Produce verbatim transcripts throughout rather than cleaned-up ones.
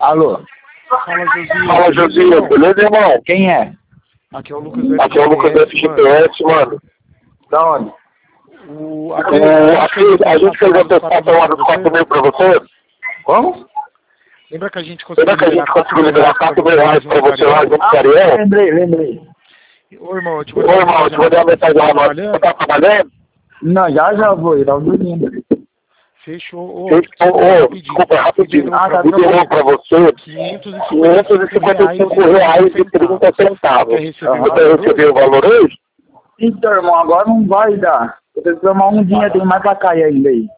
Alô? Fala, Josias. Fala, Josias, beleza, irmão? Quem é? Aqui é o Lucas do Aqui é o Lucas do F G P S, mano. Da onde? O, Aqui, aqui, a gente fez a prestação lá dos quatro mil pra você. Como? Lembra que a gente conseguiu Lembra que a gente liberar conseguiu liberar quatro mil reais pra você lá junto com o Ariel? Lembrei, lembrei. Ô, irmão, eu te Ô, vou dar irmão, eu te vou dar uma mensagem lá, mano. Você tá trabalhando? Não, já já vou, eu tava dormindo. Fechou. Ô, Ô, ô, rapidinho. desculpa, rapidinho. Liberou Ah, pra tá você Liberou pra você quinhentos e quinhentos e cinquenta e cinco reais e trinta centavos. Quer receber Você quer receber o valor hoje? Então, irmão, agora não vai dar. Eu tenho que tomar um dia, tem mais pra cair ainda aí.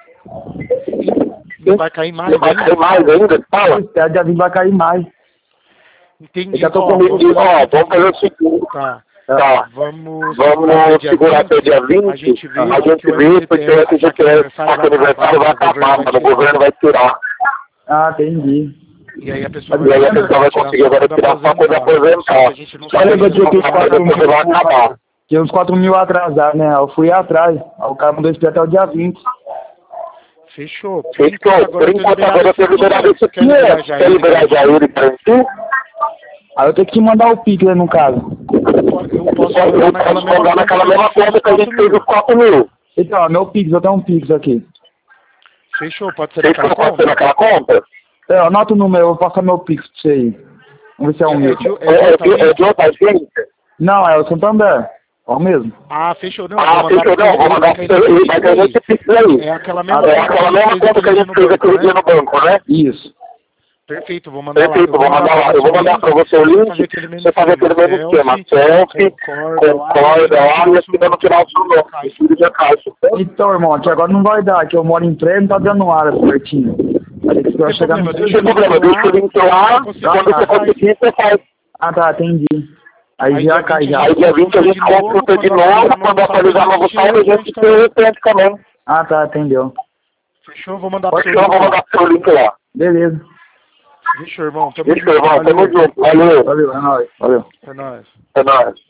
Não vai cair mais Vai ainda? cair mais ainda? Fala. O dia vinte vai cair mais. Entendi. Eu já tô Ó, com medo de... vamos- Ó, vamos fazer o seguinte. Tá. Tá. Vamos, Vamos segurar até o dia vinte. A gente vê, A gente vê porque o F G P S, o aniversário vai acabar, mano. O governo vai tirar. Ah, entendi. E aí a pessoa E aí a pessoa vai conseguir agora tirar só quando aposentar. A gente não Só sabe lembra se de que os quatro mil vai acabar. Tinha uns quatro mil atrasados, né? Eu fui atrás. Aí o cara mandou esperar até o dia vinte. Fechou. Por Fechou. enquanto, Por enquanto agora eu tenho liberado esse aqui. Quer liberar já ele pra ti? Aí eu tenho que te mandar o Pix, né, no caso. Eu posso Só eu posso mandar naquela mesma conta que a gente fez os quatro mil. Então, ó, meu Pix, eu tenho um Pix aqui. Fechou, pode ser Fechou, naquela pode ser conta? naquela conta? É, anota o número, eu vou passar meu Pix pra você aí. Vamos ver se é o É, mesmo. de- É, é é, de de- outra é de outra gente? Não, é o Santander. É o mesmo. Ah, fechou. Não, Ah, vou mandar fechou, pra não, vou mandar pra você, ele vai ganhar esse Pix aí. É aquela mesma É aquela mesma conta que a gente fez aquele dia no banco, né? Isso. Perfeito, vou mandar lá. Perfeito, vou mandar lá. Eu vou mandar pra você o link, você fazer aquele mesmo esquema. Selfie, concorda lá e assim não tirar o seu nome. Isso de caixa. Então, irmão, aqui agora não vai dar, que eu moro em trem, não tá dando área pertinho. Vai ter que esperar chegar no... Não tem problema, deixa o link lá, quando você conseguir, você faz. Ah, tá, entendi. Aí já cai já. Aí dia vinte a gente consulta de novo, quando atualizar novo site, a gente tem o repente também. Ah, tá, entendeu. Fechou, vou mandar pro Pode seu ser, eu vou mandar pro seu link lá. Beleza. Fechou, irmão. Tamo Deixa, junto. irmão, tamo Valeu. junto. Valeu. Valeu, é nóis. Valeu. É nóis. É nóis.